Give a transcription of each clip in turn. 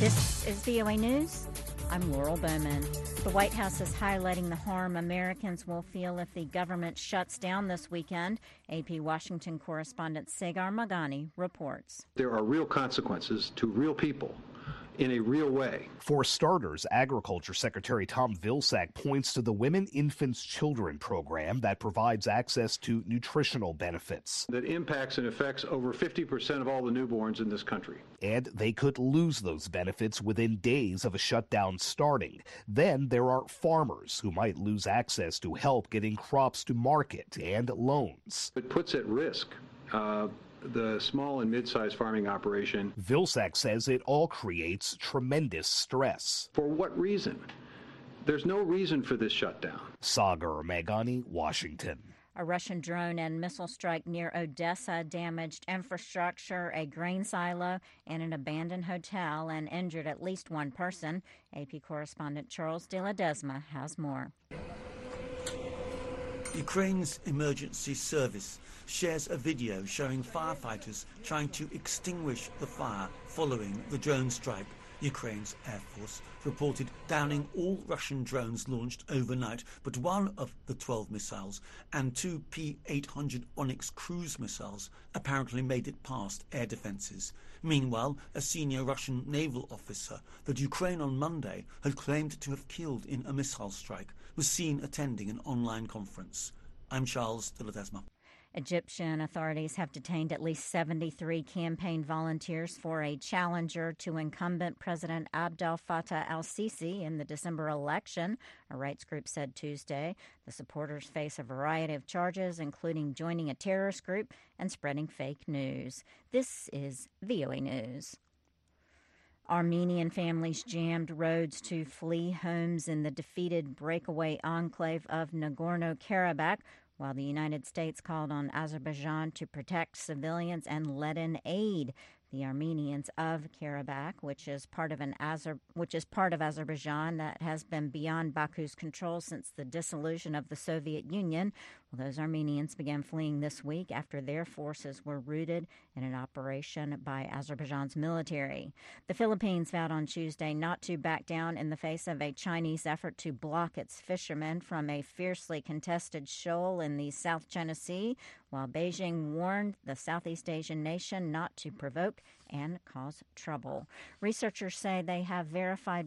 This is VOA News. I'm Laurel Bowman. The White House is highlighting the harm Americans will feel if the government shuts down this weekend. AP Washington correspondent Sagar Maghani reports. There are real consequences to real people in a real way. For starters, Agriculture Secretary Tom Vilsack points to the Women, Infants, Children program that provides access to nutritional benefits. That impacts and affects over 50% of all the newborns in this country. And they could lose those benefits within days of a shutdown starting. Then there are farmers who might lose access to help getting crops to market and loans. It puts at risk the small and mid-sized farming operation. Vilsack says it all creates tremendous stress. For what reason? There's no reason for this shutdown. Sagar Maghani, Washington. A Russian drone and missile strike near Odessa damaged infrastructure, a grain silo, and an abandoned hotel, and injured at least one person. AP correspondent Charles de la Desma has more. Ukraine's emergency service shares a video showing firefighters trying to extinguish the fire following the drone strike. Ukraine's Air Force reported downing all Russian drones launched overnight, but one of the 12 missiles and two P-800 Onyx cruise missiles apparently made it past air defences. Meanwhile, a senior Russian naval officer that Ukraine on Monday had claimed to have killed in a missile strike was seen attending an online conference. I'm Charles de la Desma. Egyptian authorities have detained at least 73 campaign volunteers for a challenger to incumbent President Abdel Fattah al-Sisi in the December election, a rights group said Tuesday. The supporters face a variety of charges, including joining a terrorist group and spreading fake news. This is VOA News. Armenian families jammed roads to flee homes in the defeated breakaway enclave of Nagorno-Karabakh, while the United States called on Azerbaijan to protect civilians and let in aid. The Armenians of Karabakh, which is part of Azerbaijan that has been beyond Baku's control since the dissolution of the Soviet Union. Well, those Armenians began fleeing this week after their forces were routed in an operation by Azerbaijan's military. The Philippines vowed on Tuesday not to back down in the face of a Chinese effort to block its fishermen from a fiercely contested shoal in the South China Sea, while Beijing warned the Southeast Asian nation not to provoke and cause trouble. Researchers say they have verified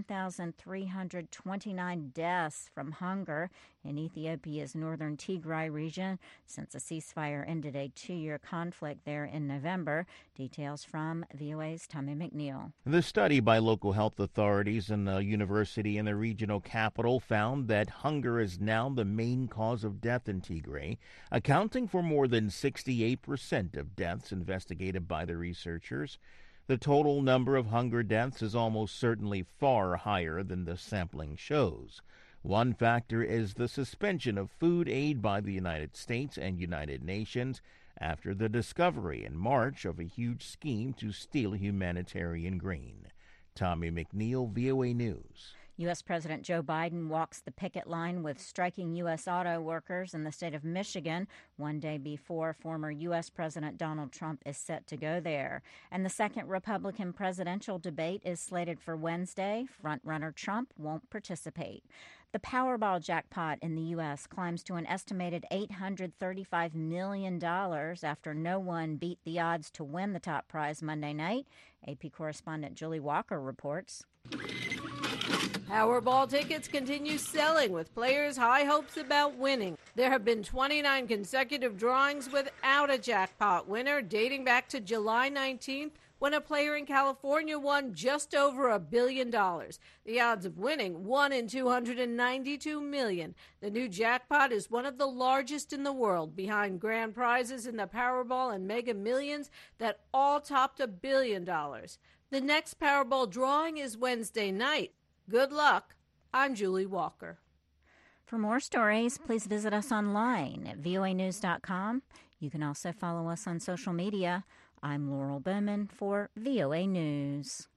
1,329 deaths from hunger in Ethiopia's northern Tigray region since a ceasefire ended a 2-year conflict there in November. Details from VOA's Tommy McNeil. The study by local health authorities and a university in the regional capital found that hunger is now the main cause of death in Tigray, accounting for more than 68% of deaths investigated by the researchers. The total number of hunger deaths is almost certainly far higher than the sampling shows. One factor is the suspension of food aid by the United States and United Nations after the discovery in March of a huge scheme to steal humanitarian grain. Tommy McNeil, VOA News. U.S. President Joe Biden walks the picket line with striking U.S. auto workers in the state of Michigan, one day before former U.S. President Donald Trump is set to go there. And the second Republican presidential debate is slated for Wednesday. Frontrunner Trump won't participate. The Powerball jackpot in the U.S. climbs to an estimated $835 million after no one beat the odds to win the top prize Monday night. AP correspondent Julie Walker reports. Powerball tickets continue selling with players' high hopes about winning. There have been 29 consecutive drawings without a jackpot winner dating back to July 19th when a player in California won just over $1 billion. The odds of winning, 1 in 292 million. The new jackpot is one of the largest in the world, behind grand prizes in the Powerball and Mega Millions that all topped $1 billion. The next Powerball drawing is Wednesday night. Good luck. I'm Julie Walker. For more stories, please visit us online at voanews.com. You can also follow us on social media. I'm Laurel Bowman for VOA News.